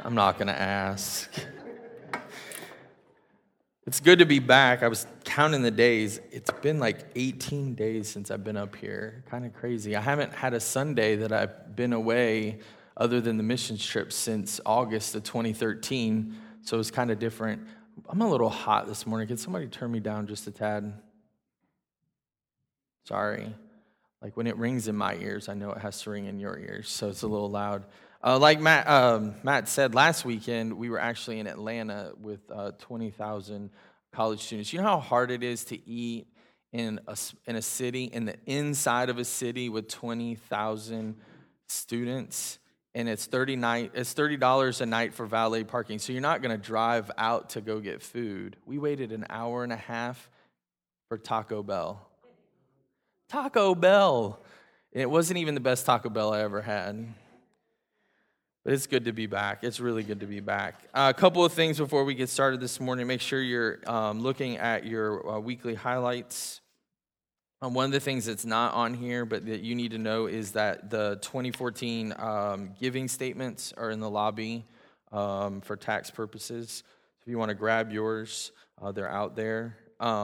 I'm not going to ask. It's good to be back. I was counting the days. It's been like 18 days since I've been up here. Kind of crazy. I haven't had a Sunday that I've been away other than the missions trip since August of 2013. So it's kind of different. I'm a little hot this morning. Can somebody turn me down just a tad? Sorry. Like when it rings in my ears, I know it has to ring in your ears, so it's a little loud. Like Matt said, last weekend we were actually in Atlanta with 20,000 college students. You know how hard it is to eat in a city, in the inside of a city with 20,000 students, and it's $30 a night for valet parking. So you're not going to drive out to go get food. We waited an hour and a half for Taco Bell. Taco Bell. It wasn't even the best Taco Bell I ever had. But it's good to be back. It's really good to be back. A couple of things before we get started this morning. Make sure you're looking at your weekly highlights. One of the things that's not on here, but that you need to know, is that the 2014 giving statements are in the lobby for tax purposes. If you want to grab yours, they're out there.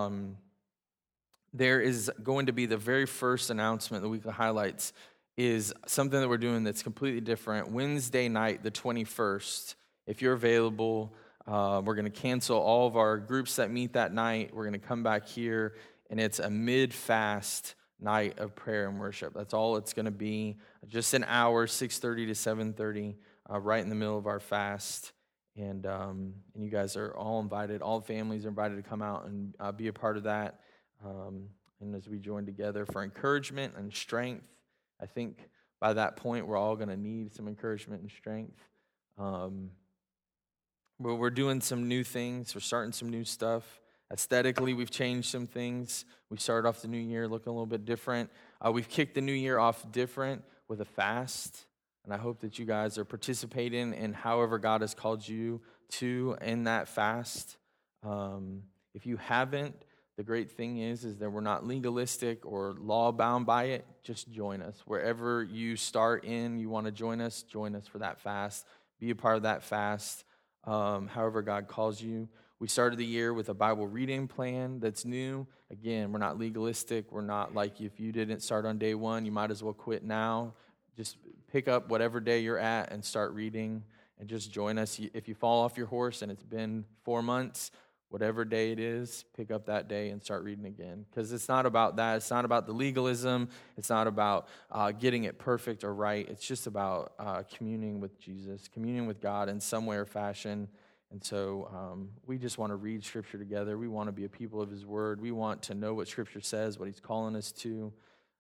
There is going to be the very first announcement, the weekly highlights, is something that we're doing that's completely different. Wednesday night, the 21st, if you're available, we're going to cancel all of our groups that meet that night. We're going to come back here, and it's a mid-fast night of prayer and worship. That's all it's going to be. Just an hour, 6:30 to 7:30, right in the middle of our fast. And you guys are all invited. All families are invited to come out and be a part of that. And as we join together for encouragement and strength, I think by that point we're all going to need some encouragement and strength. But we're doing some new things. We're starting some new stuff. Aesthetically, we've changed some things. We started off the new year looking a little bit different. We've kicked the new year off different with a fast. And I hope that you guys are participating in however God has called you to in that fast. If you haven't, the great thing is that we're not legalistic or law-bound by it. Just join us. Wherever you start in, you want to join us for that fast. Be a part of that fast, however God calls you. We started the year with a Bible reading plan that's new. Again, we're not legalistic. We're not like, if you didn't start on day one, you might as well quit now. Just pick up whatever day you're at and start reading, and just join us. If you fall off your horse and it's been 4 months, whatever day it is, pick up that day and start reading again. Because it's not about that. It's not about the legalism. It's not about getting it perfect or right. It's just about communing with Jesus, communing with God in some way or fashion. And so we just want to read Scripture together. We want to be a people of His Word. We want to know what Scripture says, what He's calling us to.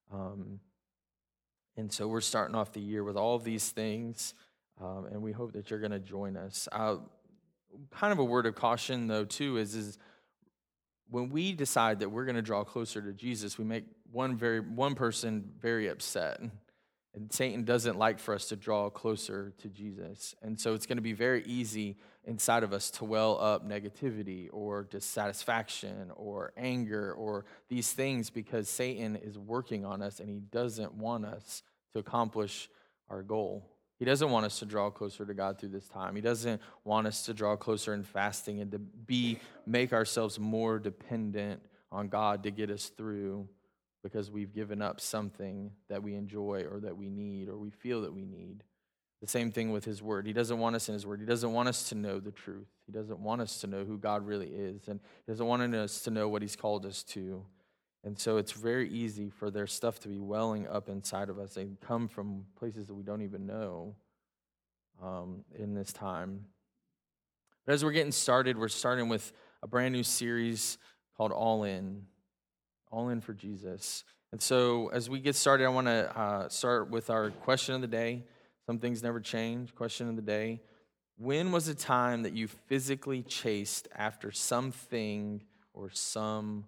And so we're starting off the year with all of these things, and we hope that you're going to join us. Kind of a word of caution, though, too, is when we decide that we're going to draw closer to Jesus, we make one person very upset. And Satan doesn't like for us to draw closer to Jesus. And so it's going to be very easy inside of us to well up negativity or dissatisfaction or anger or these things, because Satan is working on us and he doesn't want us to accomplish our goal. He doesn't want us to draw closer to God through this time. He doesn't want us to draw closer in fasting and to make ourselves more dependent on God to get us through, because we've given up something that we enjoy or that we need or we feel that we need. The same thing with His Word. He doesn't want us in His Word. He doesn't want us to know the truth. He doesn't want us to know who God really is. And He doesn't want us to know what He's called us to. And so it's very easy for their stuff to be welling up inside of us. They come from places that we don't even know in this time. But as we're getting started, we're starting with a brand new series called All In. All in for Jesus. And so as we get started, I want to start with our question of the day. Some things never change. Question of the day. When was a time that you physically chased after something or someone?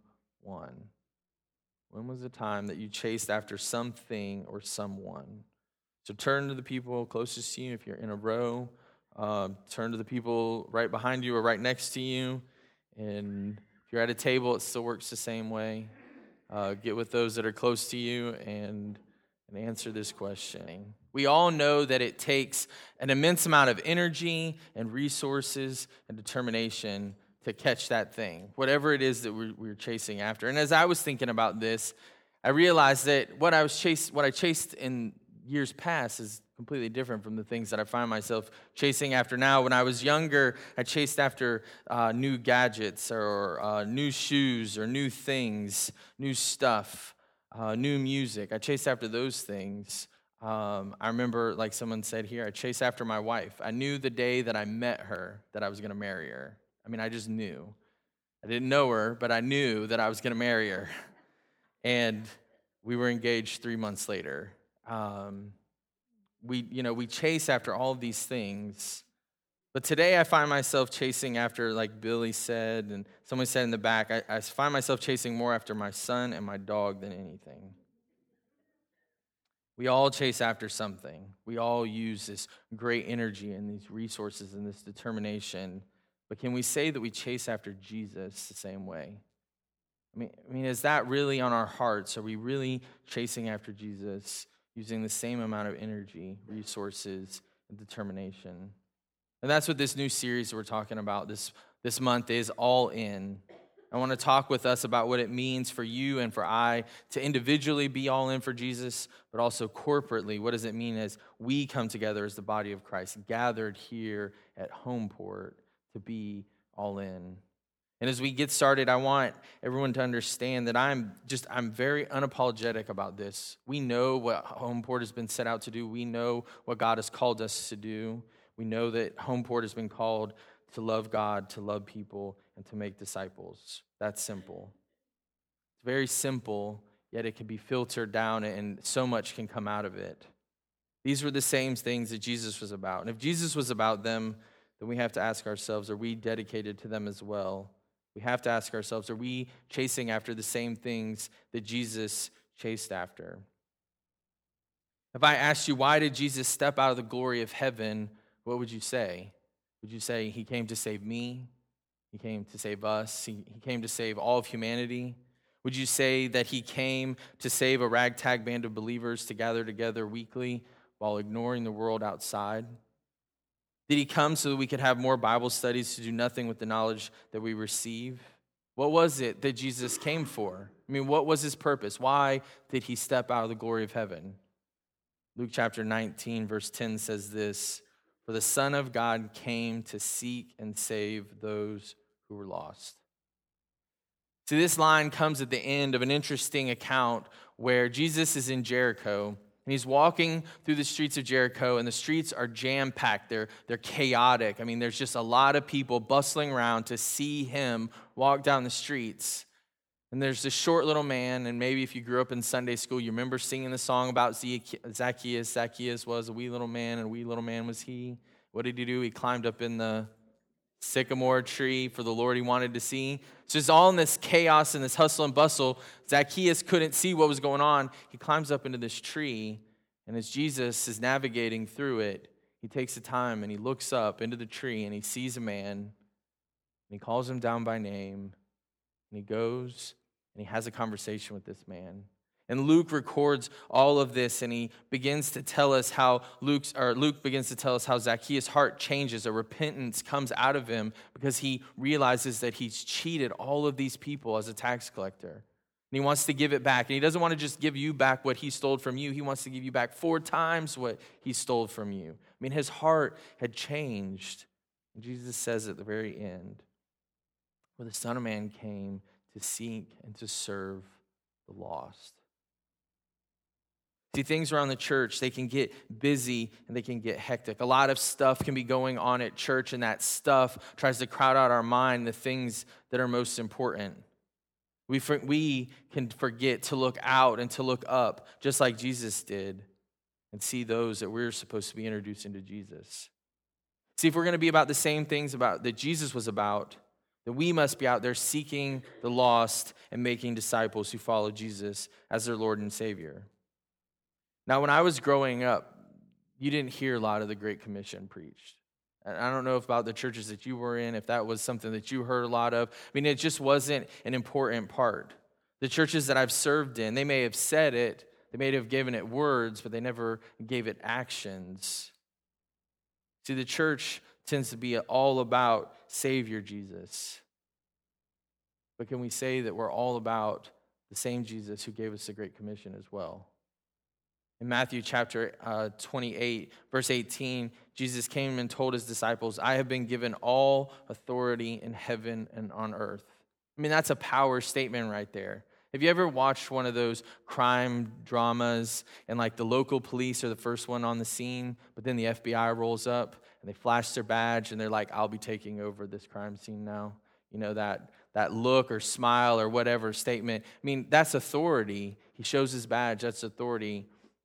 When was the time that you chased after something or someone? So turn to the people closest to you. If you're in a row, turn to the people right behind you or right next to you. And if you're at a table, it still works the same way. Get with those that are close to you and and answer this question. We all know that it takes an immense amount of energy and resources and determination to catch that thing, whatever it is that we're chasing after. And as I was thinking about this, I realized that what I chased in years past is completely different from the things that I find myself chasing after now. When I was younger, I chased after new gadgets or new shoes or new things, new stuff, new music. I chased after those things. I remember, like someone said here, I chased after my wife. I knew the day that I met her that I was going to marry her. I mean, I just knew. I didn't know her, but I knew that I was going to marry her. And we were engaged 3 months later. We chase after all of these things. But today I find myself chasing after, like Billy said, and someone said in the back, I find myself chasing more after my son and my dog than anything. We all chase after something. We all use this great energy and these resources and this determination. But can we say that we chase after Jesus the same way? I mean, is that really on our hearts? Are we really chasing after Jesus, using the same amount of energy, resources, and determination? And that's what this new series we're talking about this month is, All In. I want to talk with us about what it means for you and for I to individually be all in for Jesus, but also corporately. What does it mean as we come together as the body of Christ, gathered here at Homeport to be all in? And as we get started, I want everyone to understand that I'm very unapologetic about this. We know what Homeport has been set out to do. We know what God has called us to do. We know that Homeport has been called to love God, to love people, and to make disciples. That's simple. It's very simple, yet it can be filtered down and so much can come out of it. These were the same things that Jesus was about. And if Jesus was about them, then we have to ask ourselves, are we dedicated to them as well? We have to ask ourselves, are we chasing after the same things that Jesus chased after? If I asked you, why did Jesus step out of the glory of heaven, what would you say? Would you say he came to save me? He came to save us? He came to save all of humanity? Would you say that he came to save a ragtag band of believers to gather together weekly while ignoring the world outside? Did he come so that we could have more Bible studies to do nothing with the knowledge that we receive? What was it that Jesus came for? I mean, what was his purpose? Why did he step out of the glory of heaven? Luke chapter 19, verse 10 says this, "For the Son of God came to seek and save those who were lost." See, this line comes at the end of an interesting account where Jesus is in Jericho, and he's walking through the streets of Jericho, and the streets are jam-packed. They're chaotic. I mean, there's just a lot of people bustling around to see him walk down the streets. And there's this short little man, and maybe if you grew up in Sunday school, you remember singing the song about Zacchaeus. Zacchaeus was a wee little man, and a wee little man was he. What did he do? He climbed up in the sycamore tree for the Lord he wanted to see. So it's all in this chaos and this hustle and bustle. Zacchaeus couldn't see what was going on. He climbs up into this tree, and as Jesus is navigating through it, he takes the time and he looks up into the tree, and he sees a man, and he calls him down by name, and he goes and he has a conversation with this man. And Luke records all of this, and he begins to tell us how Luke begins to tell us how Zacchaeus' heart changes. A repentance comes out of him because he realizes that he's cheated all of these people as a tax collector. And he wants to give it back. And he doesn't want to just give you back what he stole from you. He wants to give you back 4 times what he stole from you. I mean, his heart had changed. And Jesus says at the very end, "For the Son of Man came to seek and to serve the lost." See, things around the church, they can get busy and they can get hectic. A lot of stuff can be going on at church, and that stuff tries to crowd out our mind, the things that are most important. We can forget to look out and to look up, just like Jesus did, and see those that we're supposed to be introducing to Jesus. See, if we're going to be about the same things that Jesus was about, then we must be out there seeking the lost and making disciples who follow Jesus as their Lord and Savior. Now, when I was growing up, you didn't hear a lot of the Great Commission preached. I don't know about the churches that you were in, if that was something that you heard a lot of. I mean, it just wasn't an important part. The churches that I've served in, they may have said it, They may have given it words, but they never gave it actions. See, the church tends to be all about Savior Jesus. But can we say that we're all about the same Jesus who gave us the Great Commission as well? In Matthew chapter 28, verse 18, Jesus came and told his disciples, I have been given all authority in heaven and on earth. I mean, that's a power statement right there. Have you ever watched one of those crime dramas and like the local police are the first one on the scene, but then the FBI rolls up and they flash their badge and they're like, I'll be taking over this crime scene now. You know, that look or smile or whatever statement. I mean, that's authority. He shows his badge, that's authority.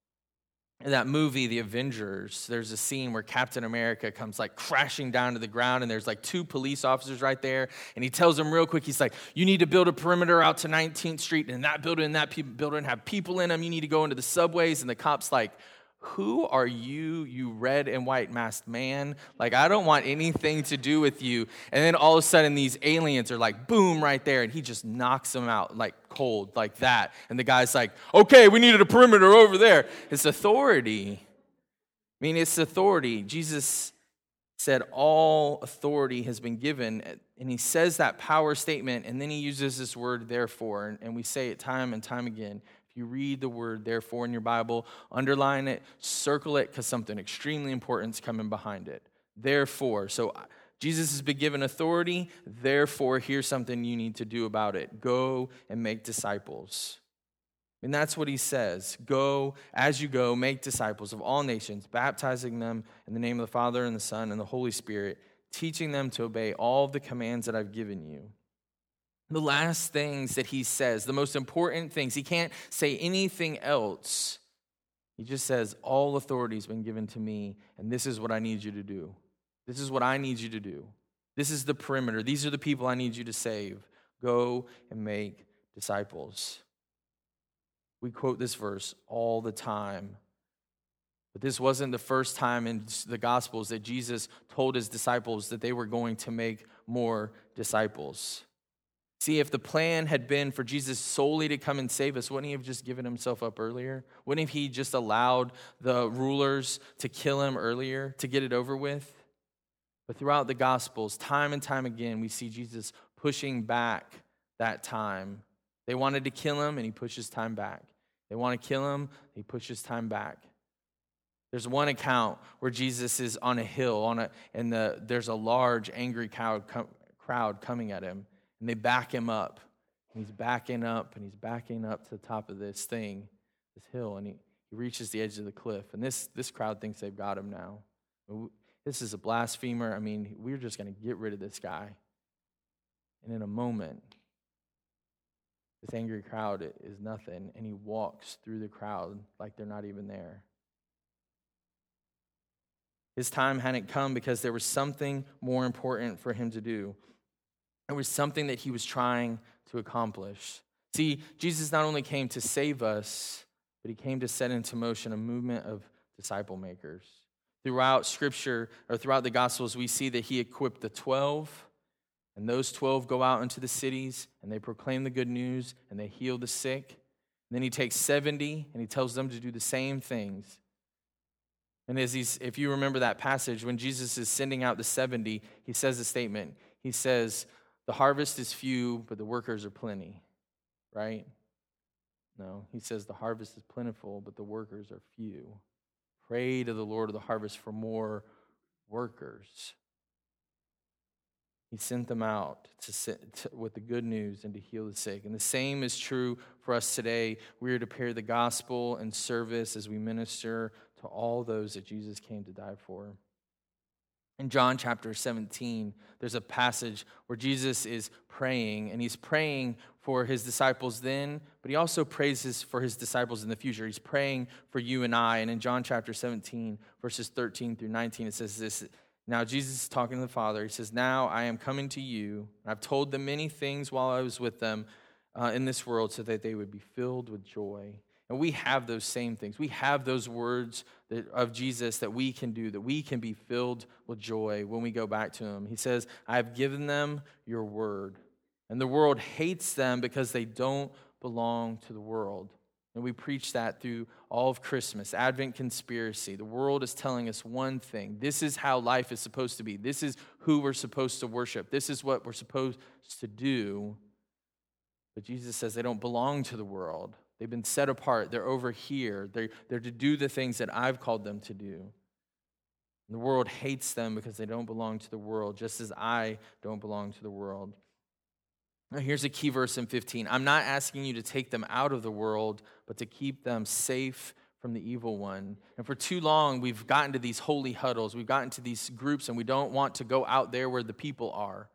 In that movie, The Avengers, there's a scene where Captain America comes like crashing down to the ground and there's like 2 police officers right there. And he tells them real quick, he's like, you need to build a perimeter out to 19th Street and that building have people in them. You need to go into the subways. And the cop's like, who are you, you red and white masked man? Like, I don't want anything to do with you. And then all of a sudden, these aliens are like, boom, right there. And he just knocks them out like cold, like that. And the guy's like, okay, we needed a perimeter over there. It's authority. I mean, it's authority. Jesus said all authority has been given. And he says that power statement, and then he uses this word, therefore. And we say it time and time again. You read the word therefore in your Bible, underline it, circle it, because something extremely important is coming behind it. Therefore. So Jesus has been given authority. Therefore, here's something you need to do about it. Go and make disciples. And that's what he says. Go, as you go, make disciples of all nations, baptizing them in the name of the Father and the Son and the Holy Spirit, teaching them to obey all of the commands that I've given you. The last things that he says, the most important things, he can't say anything else. He just says, all authority has been given to me, and this is what I need you to do. This is what I need you to do. This is the perimeter. These are the people I need you to save. Go and make disciples. We quote this verse all the time. But this wasn't the first time in the Gospels that Jesus told his disciples that they were going to make more disciples. See, if the plan had been for Jesus solely to come and save us, wouldn't he have just given himself up earlier? Wouldn't he just allowed the rulers to kill him earlier to get it over with? But throughout the Gospels, time and time again, we see Jesus pushing back that time. They wanted to kill him, and he pushes time back. They want to kill him, he pushes time back. There's one account where Jesus is on a hill, and there's a large, angry crowd coming at him. And they back him up. And he's backing up, and he's backing up to the top of this hill, and he reaches the edge of the cliff. And this crowd thinks they've got him now. This is a blasphemer. I mean, we're just going to get rid of this guy. And in a moment, this angry crowd is nothing, and he walks through the crowd like they're not even there. His time hadn't come because there was something more important for him to do. It was something that he was trying to accomplish. See, Jesus not only came to save us, but he came to set into motion a movement of disciple makers. Throughout Scripture, or throughout the Gospels, we see that he equipped the 12, and those 12 go out into the cities, and they proclaim the good news, and they heal the sick. And then he takes 70, and he tells them to do the same things. And if you remember that passage, when Jesus is sending out the 70, he says a statement. He says, the harvest is few, but the workers are plenty, right? No, he says the harvest is plentiful, but the workers are few. Pray to the Lord of the harvest for more workers. He sent them out with the good news and to heal the sick. And the same is true for us today. We are to pair the gospel and service as we minister to all those that Jesus came to die for. In John chapter 17, there's a passage where Jesus is praying, and he's praying for his disciples then, but he also prays for his disciples in the future. He's praying for you and I. And in John chapter 17, verses 13 through 19, it says this. Now Jesus is talking to the Father. He says, now I am coming to you. I've told them many things while I was with them in this world so that they would be filled with joy. And we have those same things. We have those words of Jesus that we can do, that we can be filled with joy when we go back to him. He says, I have given them your word. And the world hates them because they don't belong to the world. And we preach that through all of Christmas, Advent conspiracy. The world is telling us one thing. This is how life is supposed to be. This is who we're supposed to worship. This is what we're supposed to do. But Jesus says they don't belong to the world. They've been set apart. They're over here. They're to do the things that I've called them to do. And the world hates them because they don't belong to the world, just as I don't belong to the world. Now, here's a key verse in 15. I'm not asking you to take them out of the world, but to keep them safe from the evil one. And for too long, we've gotten to these holy huddles. We've gotten to these groups, and we don't want to go out there where the people are.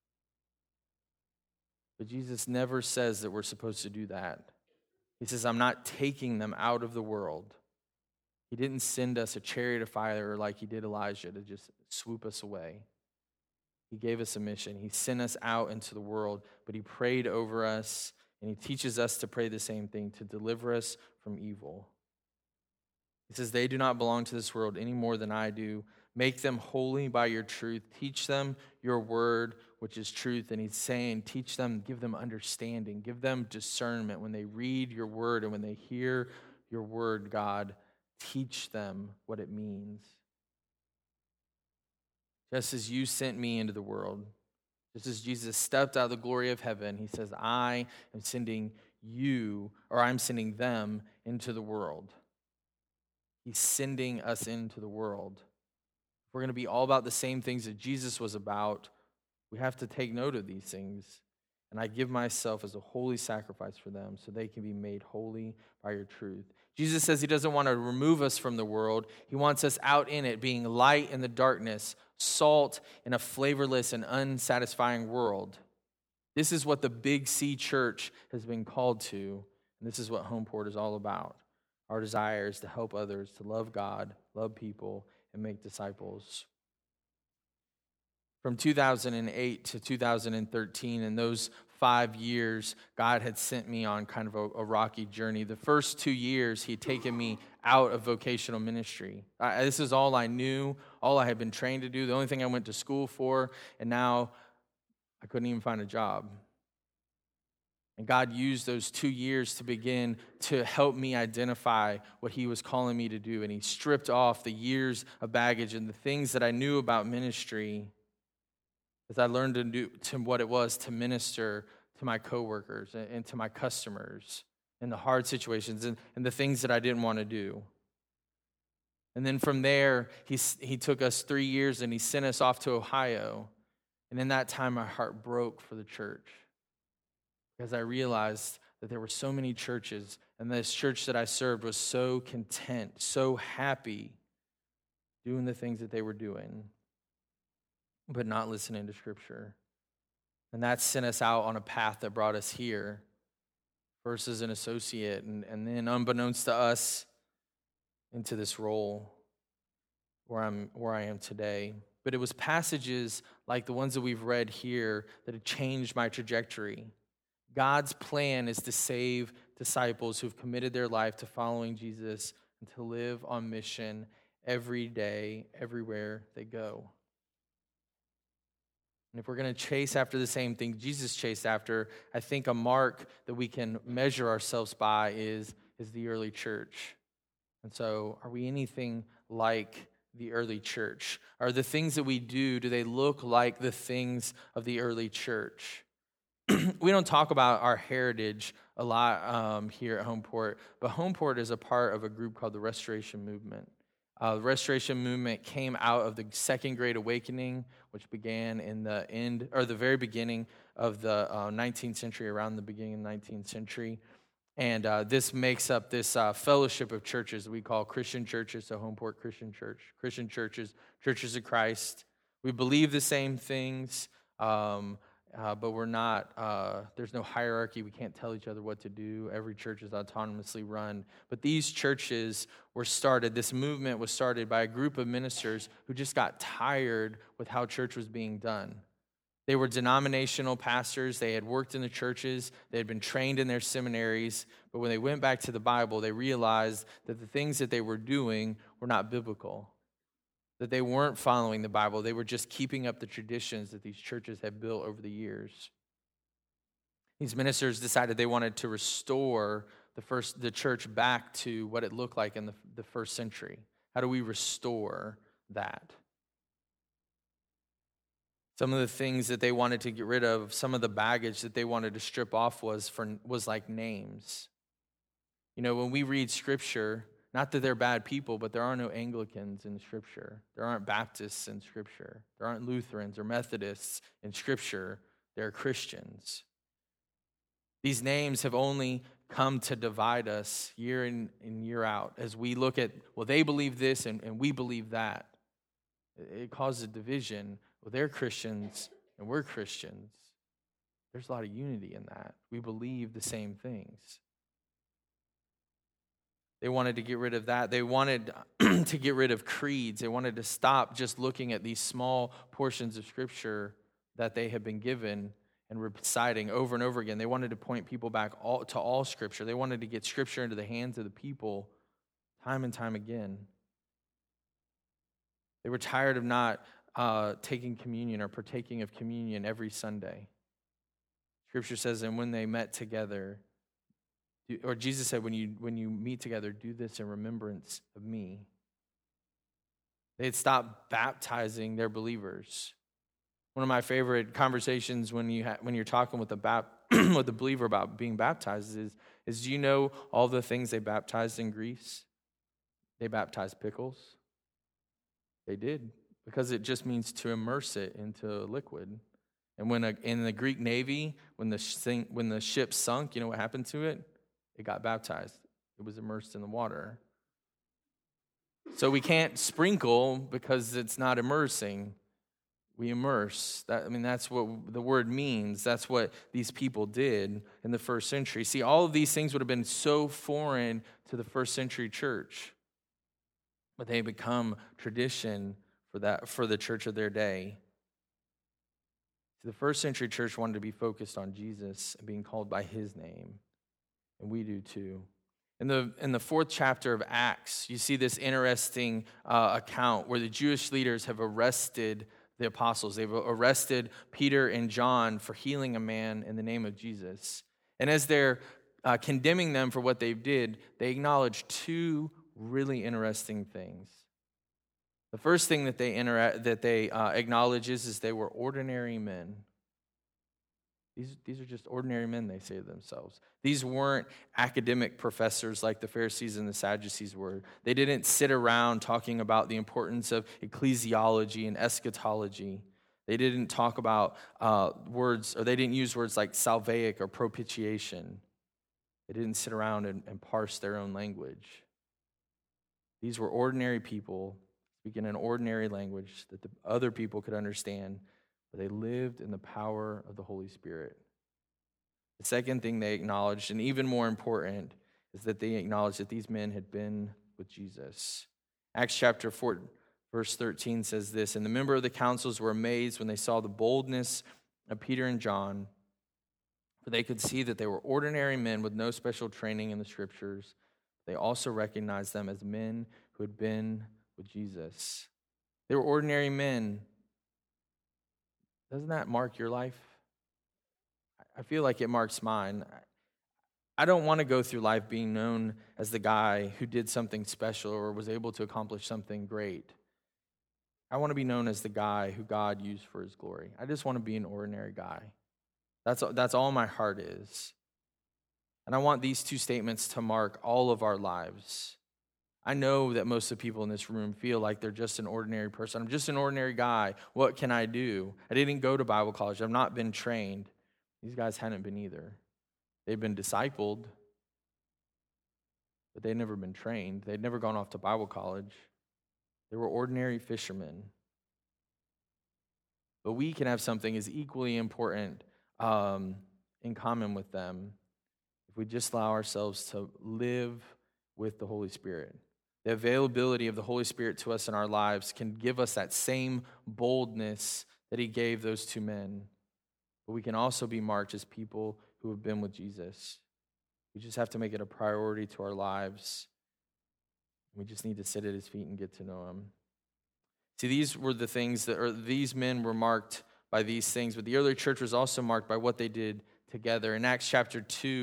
But Jesus never says that we're supposed to do that. He says, I'm not taking them out of the world. He didn't send us a chariot of fire like he did Elijah to just swoop us away. He gave us a mission. He sent us out into the world, but he prayed over us, and he teaches us to pray the same thing, to deliver us from evil. He says, they do not belong to this world any more than I do. Make them holy by your truth. Teach them your word, which is truth. And he's saying, teach them, give them understanding, give them discernment. When they read your word and when they hear your word, God, teach them what it means. Just as you sent me into the world, just as Jesus stepped out of the glory of heaven, he says, I am sending you, or I'm sending them into the world. He's sending us into the world. If we're going to be all about the same things that Jesus was about, we have to take note of these things. And I give myself as a holy sacrifice for them so they can be made holy by your truth. Jesus says he doesn't want to remove us from the world. He wants us out in it, being light in the darkness, salt in a flavorless and unsatisfying world. This is what the Big C Church has been called to, and this is what Homeport is all about. Our desire is to help others, to love God, love people, and make disciples. From 2008 to 2013, in those 5 years, God had sent me on kind of a rocky journey. The first 2 years, he had taken me out of vocational ministry. This is all I knew, all I had been trained to do, the only thing I went to school for, and now I couldn't even find a job. And God used those 2 years to begin to help me identify what he was calling me to do. And he stripped off the years of baggage and the things that I knew about ministry as I learned to what it was to minister to my coworkers and to my customers in the hard situations and the things that I didn't want to do. And then from there, he took us 3 years and he sent us off to Ohio. And in that time, my heart broke for the church because I realized that there were so many churches, and this church that I served was so content, so happy doing the things that they were doing, but not listening to Scripture. And that sent us out on a path that brought us here, first as an associate, and then unbeknownst to us, into this role where I am today. But it was passages like the ones that we've read here that had changed my trajectory. God's plan is to save disciples who've committed their life to following Jesus and to live on mission every day, everywhere they go. And if we're going to chase after the same thing Jesus chased after, I think a mark that we can measure ourselves by is the early church. And so, are we anything like the early church? Are the things that we do they look like the things of the early church? We don't talk about our heritage a lot here at Homeport, but Homeport is a part of a group called the Restoration Movement. The Restoration Movement came out of the Second Great Awakening, which began in the very beginning of the 19th century, around the beginning of the 19th century. And this makes up this fellowship of churches we call Christian churches, so Homeport Christian Church, Christian churches, churches of Christ. We believe the same things, but we're not, there's no hierarchy. We can't tell each other what to do. Every church is autonomously run. But these churches were started, this movement was started by a group of ministers who just got tired with how church was being done. They were denominational pastors. They had worked in the churches. They had been trained in their seminaries. But when they went back to the Bible, they realized that the things that they were doing were not biblical, that they weren't following the Bible. They were just keeping up the traditions that these churches had built over the years. These ministers decided they wanted to restore the church back to what it looked like in the first century? How do we restore that? Some of the things that they wanted to get rid of, some of the baggage that they wanted to strip off was like names. You know, when we read Scripture, not that they're bad people, but there are no Anglicans in Scripture. There aren't Baptists in Scripture. There aren't Lutherans or Methodists in Scripture. There are Christians. These names have only come to divide us year in and year out as we look at, well, they believe this and we believe that. It causes division. Well, they're Christians and we're Christians. There's a lot of unity in that. We believe the same things. They wanted to get rid of that. They wanted to get rid of creeds. They wanted to stop just looking at these small portions of Scripture that they had been given and reciting over and over again. They wanted to point people back to all Scripture. They wanted to get Scripture into the hands of the people time and time again. They were tired of not taking communion or partaking of communion every Sunday. Scripture says, and when they met together, or Jesus said, when you meet together, do this in remembrance of me. They had stopped baptizing their believers. One of my favorite conversations when you're talking with with a believer about being baptized is do you know all the things they baptized in Greece? They baptized pickles. They did, because it just means to immerse it into a liquid. And in the Greek Navy, when the ship sunk, you know what happened to it? It got baptized. It was immersed in the water. So we can't sprinkle because it's not immersing. We immerse. That's what the word means. That's what these people did in the first century. See, all of these things would have been so foreign to the first century church, but they become tradition for the church of their day. The first century church wanted to be focused on Jesus and being called by his name. And we do too. In the fourth chapter of Acts, you see this interesting account where the Jewish leaders have arrested the apostles. They've arrested Peter and John for healing a man in the name of Jesus. And as they're condemning them for what they did, they acknowledge two really interesting things. The first thing that they acknowledge is they were ordinary men. These are just ordinary men, they say to themselves. These weren't academic professors like the Pharisees and the Sadducees were. They didn't sit around talking about the importance of ecclesiology and eschatology. They didn't talk about they didn't use words like salvific or propitiation. They didn't sit around and parse their own language. These were ordinary people speaking an ordinary language that the other people could understand. But they lived in the power of the Holy Spirit. The second thing they acknowledged, and even more important, is that they acknowledged that these men had been with Jesus. Acts chapter 4, verse 13 says this, and the members of the councils were amazed when they saw the boldness of Peter and John, for they could see that they were ordinary men with no special training in the Scriptures. They also recognized them as men who had been with Jesus. They were ordinary men. Doesn't that mark your life? I feel like it marks mine. I don't want to go through life being known as the guy who did something special or was able to accomplish something great. I want to be known as the guy who God used for his glory. I just want to be an ordinary guy. That's all my heart is. And I want these two statements to mark all of our lives. I know that most of the people in this room feel like they're just an ordinary person. I'm just an ordinary guy. What can I do? I didn't go to Bible college. I've not been trained. These guys hadn't been either. They've been discipled, but they'd never been trained. They'd never gone off to Bible college. They were ordinary fishermen. But we can have something as equally important in common with them if we just allow ourselves to live with the Holy Spirit. The availability of the Holy Spirit to us in our lives can give us that same boldness that he gave those two men. But we can also be marked as people who have been with Jesus. We just have to make it a priority to our lives. We just need to sit at his feet and get to know him. See, these were the things these men were marked by these things, but the early church was also marked by what they did together. In Acts chapter 2,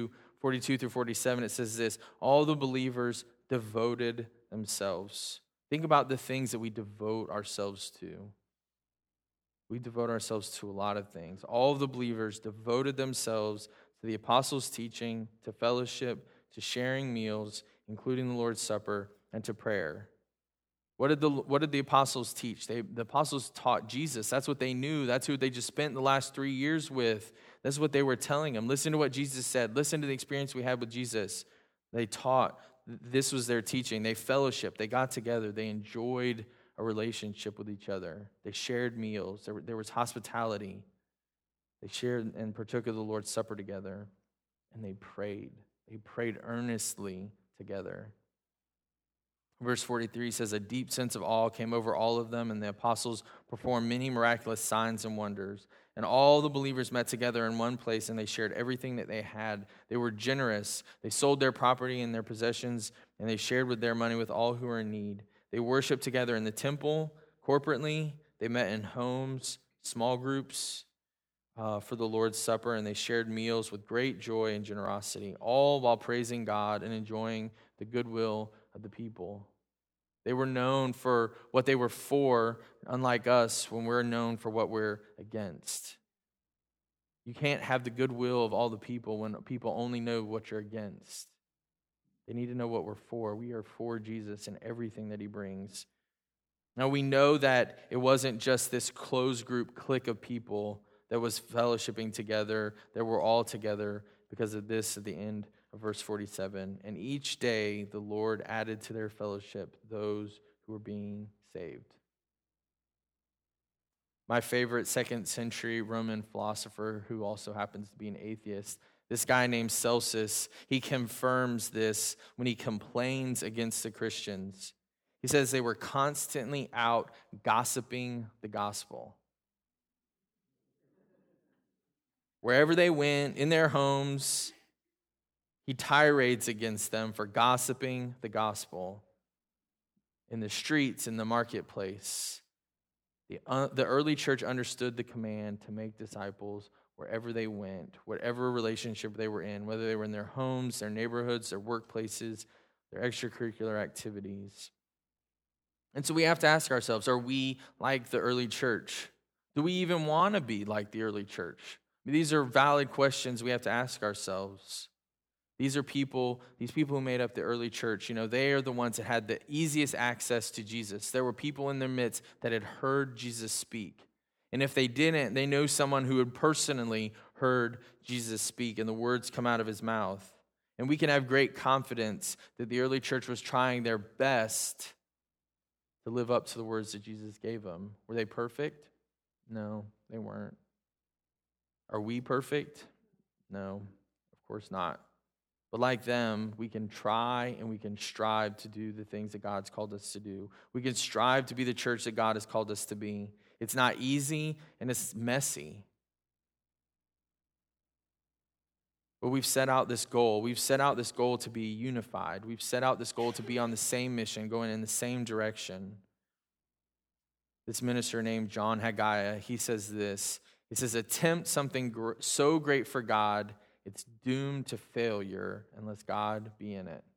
42 through 47, it says this: all the believers devoted themselves. Think about the things that we devote ourselves to. We devote ourselves to a lot of things. All of the believers devoted themselves to the apostles' teaching, to fellowship, to sharing meals, including the Lord's Supper, and to prayer. What did the apostles teach? The apostles taught Jesus. That's what they knew. That's who they just spent the last 3 years with. That's what they were telling them. Listen to what Jesus said. Listen to the experience we had with Jesus. They taught. This was their teaching. They fellowshiped. They got together. They enjoyed a relationship with each other. They shared meals. There was hospitality. They shared and partook of the Lord's Supper together. And they prayed. They prayed earnestly together. Verse 43 says, a deep sense of awe came over all of them, and the apostles performed many miraculous signs and wonders. And all the believers met together in one place, and they shared everything that they had. They were generous. They sold their property and their possessions, and they shared with their money with all who were in need. They worshiped together in the temple, corporately. They met in homes, small groups for the Lord's Supper, and they shared meals with great joy and generosity, all while praising God and enjoying the goodwill of the people. They were known for what they were for, unlike us when we're known for what we're against. You can't have the goodwill of all the people when people only know what you're against. They need to know what we're for. We are for Jesus and everything that he brings. Now, we know that it wasn't just this closed group clique of people that was fellowshipping together, that were all together because of this at the end of verse 47. And each day the Lord added to their fellowship those who were being saved. My favorite second century Roman philosopher, who also happens to be an atheist, this guy named Celsus, he confirms this when he complains against the Christians. He says they were constantly out gossiping the gospel. Wherever they went, in their homes, he tirades against them for gossiping the gospel. In the streets, in the marketplace, the early church understood the command to make disciples wherever they went, whatever relationship they were in, whether they were in their homes, their neighborhoods, their workplaces, their extracurricular activities. And so we have to ask ourselves, are we like the early church? Do we even want to be like the early church? I mean, these are valid questions we have to ask ourselves. These people who made up the early church, they are the ones that had the easiest access to Jesus. There were people in their midst that had heard Jesus speak. And if they didn't, they know someone who had personally heard Jesus speak and the words come out of his mouth. And we can have great confidence that the early church was trying their best to live up to the words that Jesus gave them. Were they perfect? No, they weren't. Are we perfect? No, of course not. But like them, we can try and we can strive to do the things that God's called us to do. We can strive to be the church that God has called us to be. It's not easy and it's messy. But we've set out this goal. We've set out this goal to be unified. We've set out this goal to be on the same mission, going in the same direction. This minister named John Haggai, he says this. He says, attempt something so great for God, it's doomed to failure unless God be in it.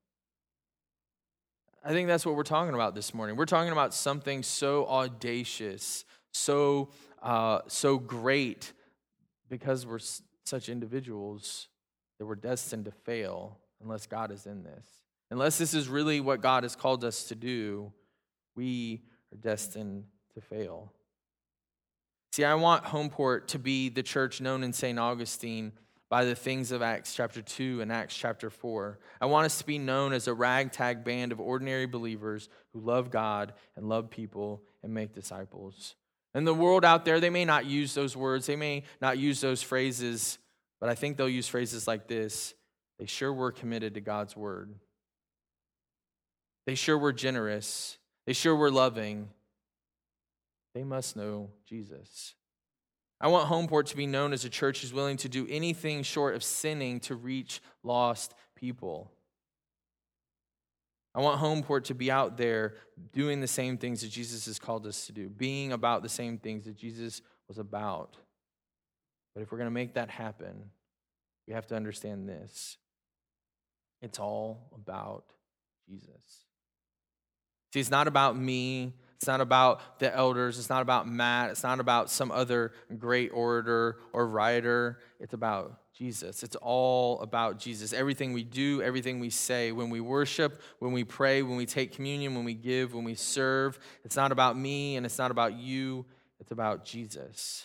I think that's what we're talking about this morning. We're talking about something so audacious, so great, because we're such individuals that we're destined to fail unless God is in this. Unless this is really what God has called us to do, we are destined to fail. See, I want Homeport to be the church known in St. Augustine by the things of Acts chapter 2 and Acts chapter 4. I want us to be known as a ragtag band of ordinary believers who love God and love people and make disciples. And the world out there, they may not use those words, they may not use those phrases, but I think they'll use phrases like this. They sure were committed to God's word. They sure were generous. They sure were loving. They must know Jesus. I want Homeport to be known as a church who's willing to do anything short of sinning to reach lost people. I want Homeport to be out there doing the same things that Jesus has called us to do, being about the same things that Jesus was about. But if we're going to make that happen, we have to understand this. It's all about Jesus. See, it's not about me. It's not about the elders. It's not about Matt. It's not about some other great orator or writer. It's about Jesus. It's all about Jesus. Everything we do, everything we say, when we worship, when we pray, when we take communion, when we give, when we serve, it's not about me and it's not about you. It's about Jesus.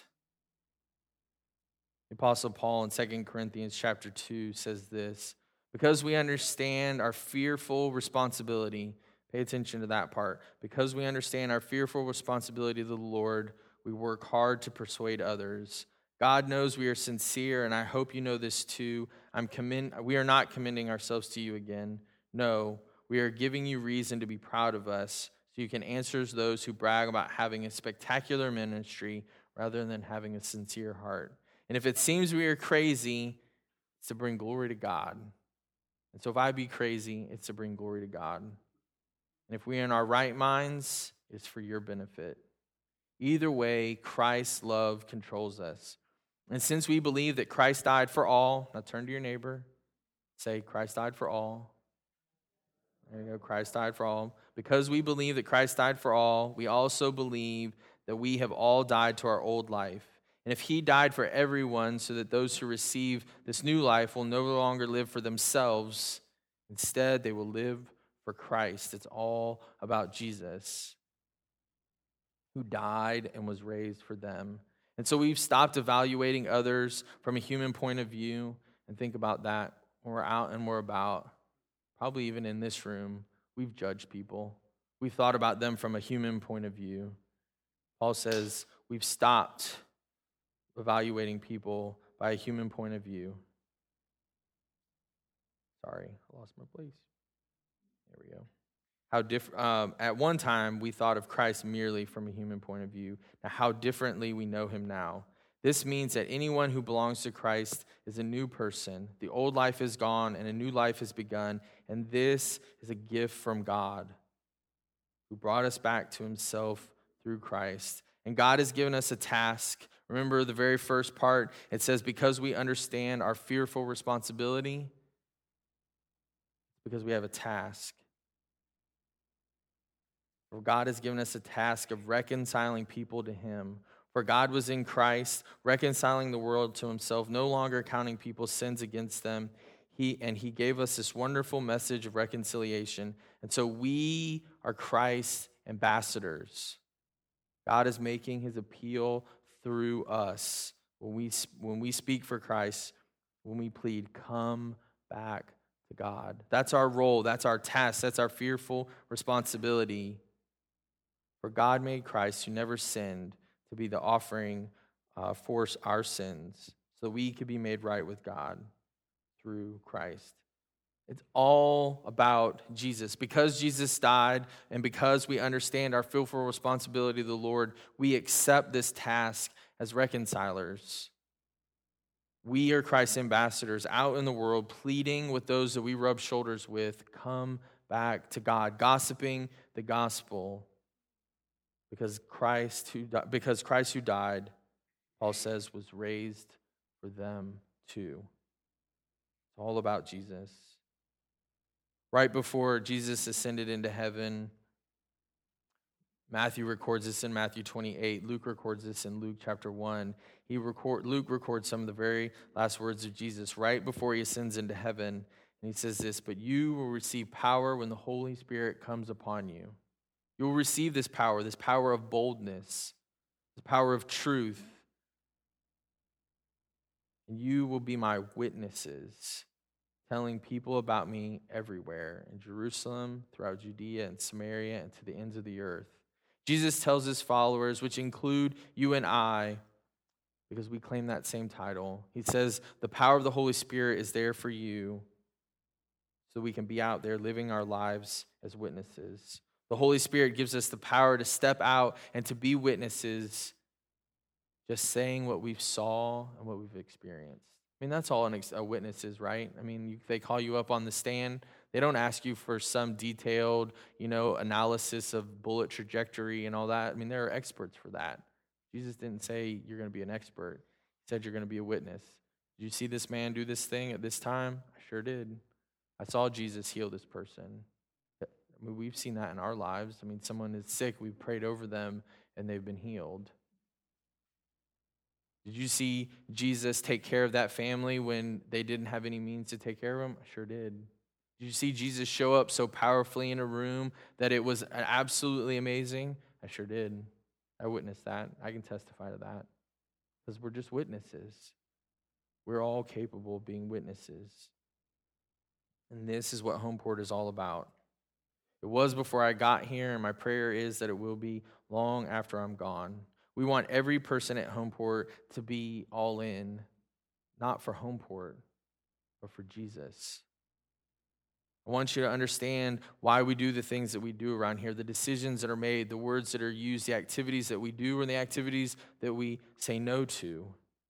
The Apostle Paul in 2 Corinthians chapter 2 says this, because we understand our fearful responsibility. Pay attention to that part. Because we understand our fearful responsibility to the Lord, we work hard to persuade others. God knows we are sincere, and I hope you know this too. We are not commending ourselves to you again. No, we are giving you reason to be proud of us, so you can answer those who brag about having a spectacular ministry rather than having a sincere heart. And if it seems we are crazy, it's to bring glory to God. And so if I be crazy, it's to bring glory to God. And if we are in our right minds, it's for your benefit. Either way, Christ's love controls us. And since we believe that Christ died for all, now turn to your neighbor, say, Christ died for all. There you go, Christ died for all. Because we believe that Christ died for all, we also believe that we have all died to our old life. And if he died for everyone so that those who receive this new life will no longer live for themselves, instead they will live for Christ. It's all about Jesus, who died and was raised for them. And so we've stopped evaluating others from a human point of view, and think about that when we're out and we're about. Probably even in this room, we've judged people. We've thought about them from a human point of view. Paul says we've stopped evaluating people by a human point of view. Sorry, I lost my place. There we go. At one time, we thought of Christ merely from a human point of view. Now, how differently we know him now. This means that anyone who belongs to Christ is a new person. The old life is gone and a new life has begun. And this is a gift from God, who brought us back to himself through Christ. And God has given us a task. Remember the very first part, it says, because we understand our fearful responsibility, because we have a task. For God has given us a task of reconciling people to him. For God was in Christ, reconciling the world to himself, no longer counting people's sins against them. He gave us this wonderful message of reconciliation. And so we are Christ's ambassadors. God is making his appeal through us. When we speak for Christ, when we plead, come back to God. That's our role. That's our task. That's our fearful responsibility. For God made Christ, who never sinned, to be the offering for our sins, so we could be made right with God through Christ. It's all about Jesus. Because Jesus died and because we understand our fearful responsibility to the Lord, we accept this task as reconcilers. We are Christ's ambassadors out in the world, pleading with those that we rub shoulders with, come back to God, gossiping the gospel. Because Christ who died, Paul says, was raised for them too. It's all about Jesus. Right before Jesus ascended into heaven, Matthew records this in Matthew 28. Luke records this in Luke chapter 1. Luke records some of the very last words of Jesus right before he ascends into heaven. And he says this, but you will receive power when the Holy Spirit comes upon you. You will receive this power of boldness, the power of truth. And you will be my witnesses, telling people about me everywhere, in Jerusalem, throughout Judea and Samaria, and to the ends of the earth. Jesus tells his followers, which include you and I, because we claim that same title. He says the power of the Holy Spirit is there for you, so we can be out there living our lives as witnesses. The Holy Spirit gives us the power to step out and to be witnesses, just saying what we've saw and what we've experienced. I mean, that's all a witness is, right? I mean, they call you up on the stand. They don't ask you for some detailed, analysis of bullet trajectory and all that. I mean, there are experts for that. Jesus didn't say you're going to be an expert. He said you're going to be a witness. Did you see this man do this thing at this time? I sure did. I saw Jesus heal this person. I mean, we've seen that in our lives. I mean, someone is sick, we've prayed over them, and they've been healed. Did you see Jesus take care of that family when they didn't have any means to take care of them? I sure did. Did you see Jesus show up so powerfully in a room that it was absolutely amazing? I sure did. I witnessed that. I can testify to that. Because we're just witnesses. We're all capable of being witnesses. And this is what Homeport is all about. It was before I got here, and my prayer is that it will be long after I'm gone. We want every person at Homeport to be all in, not for Homeport, but for Jesus. I want you to understand why we do the things that we do around here, the decisions that are made, the words that are used, the activities that we do, and the activities that we say no to.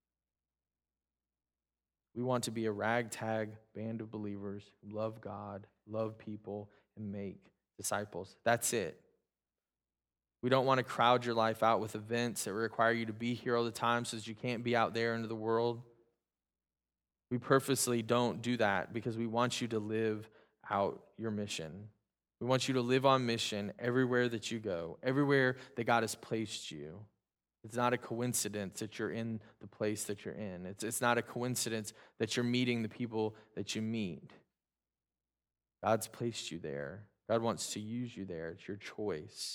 We want to be a ragtag band of believers who love God, love people, and make disciples. That's it. We don't want to crowd your life out with events that require you to be here all the time so that you can't be out there into the world. We purposely don't do that because we want you to live out your mission. We want you to live on mission everywhere that you go, everywhere that God has placed you. It's not a coincidence that you're in the place that you're in. It's not a coincidence that you're meeting the people that you meet. God's placed you there. God wants to use you there. It's your choice.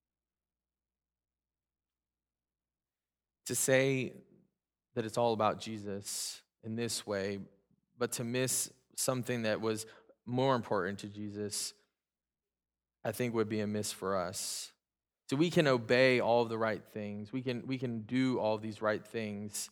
To say that it's all about Jesus in this way, but to miss something that was more important to Jesus, I think would be a miss for us. So we can obey all of the right things. We can do all of these right things.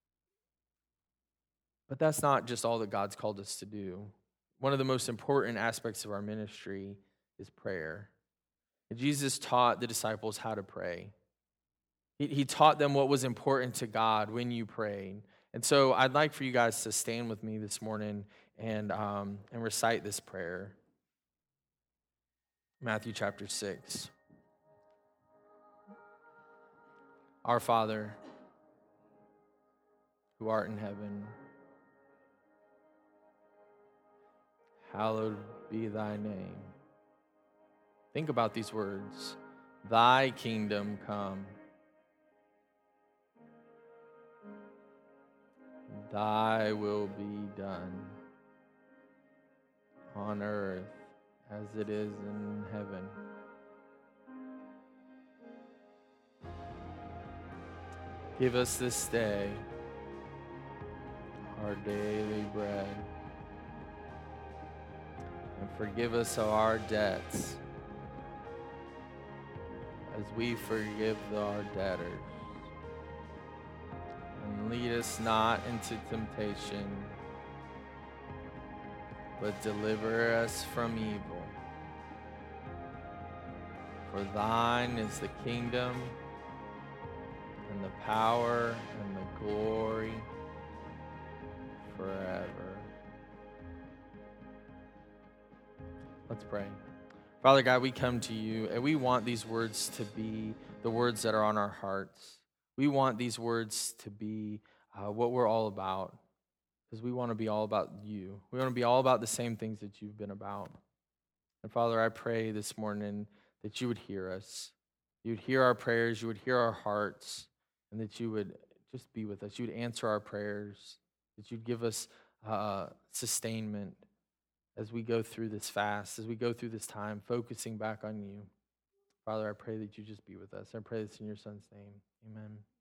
But that's not just all that God's called us to do. One of the most important aspects of our ministry is prayer. And Jesus taught the disciples how to pray. He taught them what was important to God when you prayed. And so I'd like for you guys to stand with me this morning and recite this prayer. Matthew chapter 6. Our Father, who art in heaven, hallowed be thy name. Think about these words. Thy kingdom come. Thy will be done on earth as it is in heaven. Give us this day our daily bread, and forgive us our debts as we forgive our debtors. And lead us not into temptation, but deliver us from evil. For thine is the kingdom, and the power, and the glory forever. Let's pray. Father God, we come to you, and we want these words to be the words that are on our hearts. We want these words to be what we're all about, because we want to be all about you. We want to be all about the same things that you've been about. And Father, I pray this morning that you would hear us. You would hear our prayers, you would hear our hearts, and that you would just be with us. You would answer our prayers, that you'd give us sustainment as we go through this fast, as we go through this time, focusing back on you. Father, I pray that you just be with us. I pray this in your Son's name. Amen.